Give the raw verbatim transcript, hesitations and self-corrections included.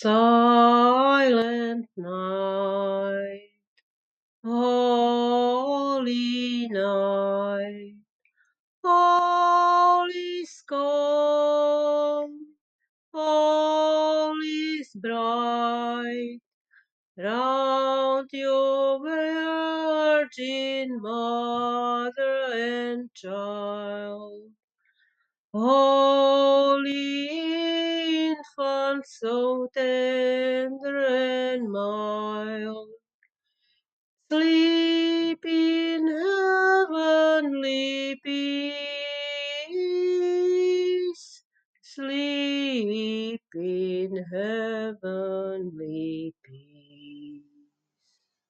Silent night, holy night, all is calm, all is bright, round your virgin mother and child. Holy infant, so tender and mild, sleep in heavenly peace, sleep in